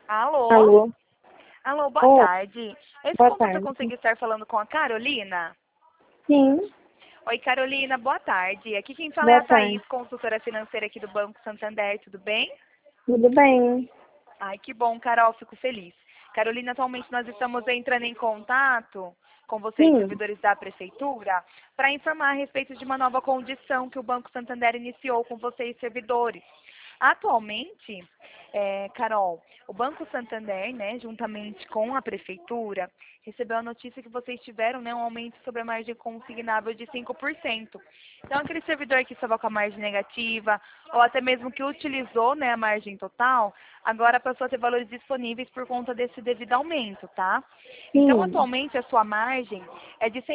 Alô? Alô? Alô, boa Oh, tarde. boa Desculpa se eu tarde. conseguir estar falando com a Carolina. Sim, Oi, Carolina, boa tarde. Aqui quem fala é boa a tarde. Thaís, consultora financeira aqui do Banco Santander, tudo bem? Tudo bem? Ai, que bom, Carol, fico feliz. Carolina, atualmente nós estamos entrando em contato com vocês, Sim, servidores da Prefeitura, para informar a respeito de uma nova condição que o Banco Santander iniciou com vocês, servidores. Atualmente, Carol, o Banco Santander, né, juntamente com a Prefeitura, recebeu a notícia que vocês tiveram, né, um aumento sobre a margem consignável de 5%. Então, aquele servidor que estava com a margem negativa, ou até mesmo que utilizou, né, a margem total, agora passou a ter valores disponíveis por conta desse devido aumento, tá? Então, sim. atualmente, a sua margem é de R$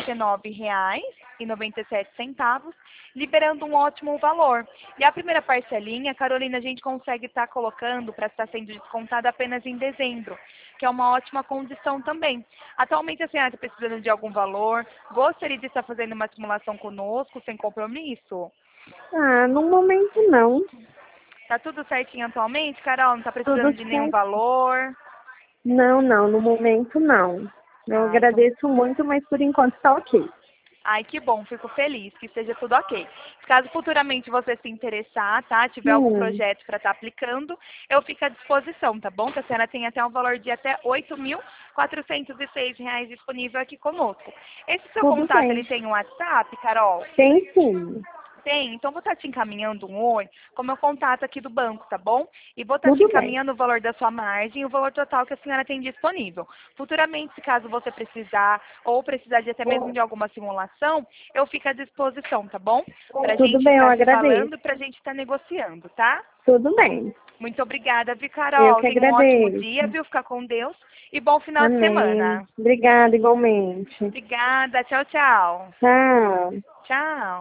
189,97, liberando um ótimo valor. E a primeira parcelinha, Carolina, a gente consegue estar colocando para estar sendo descontada apenas em dezembro, que é uma ótima condição também. Atualmente, a senhora está precisando de algum valor? Gostaria de estar fazendo uma simulação conosco, sem compromisso? Ah, no momento não. Tá tudo certinho atualmente, Carol? Não está Tudo precisando de nenhum certo. valor? Não, não, no momento não. Eu Ah, então. agradeço muito, mas por enquanto tá ok. Ai, que bom, fico feliz que esteja tudo ok. Caso futuramente você se interessar, tá? Tiver algum Sim, projeto para estar aplicando, eu fico à disposição, tá bom? Que a senhora tem até um valor de até R$ 8.406 disponível aqui conosco. Esse seu tudo contato, ele bem. tem um WhatsApp, Carol? Tem sim. Tem, então vou estar te encaminhando um oi com meu contato aqui do banco, tá bom? E vou estar te Tudo bem. encaminhando o valor da sua margem e o valor total que a senhora tem disponível. Futuramente, se caso você precisar ou precisar de até mesmo de alguma simulação, eu fico à disposição, tá bom? Pra Tudo gente bem, eu estar se agradeço. falando e pra gente estar negociando, tá? Tudo bem. Muito obrigada, viu, Eu Carol? que Tenha um ótimo agradeço. dia, viu? Fica com Deus e bom final de Amém. semana. Obrigada igualmente. Obrigada, tchau, tchau. Tchau. Tchau.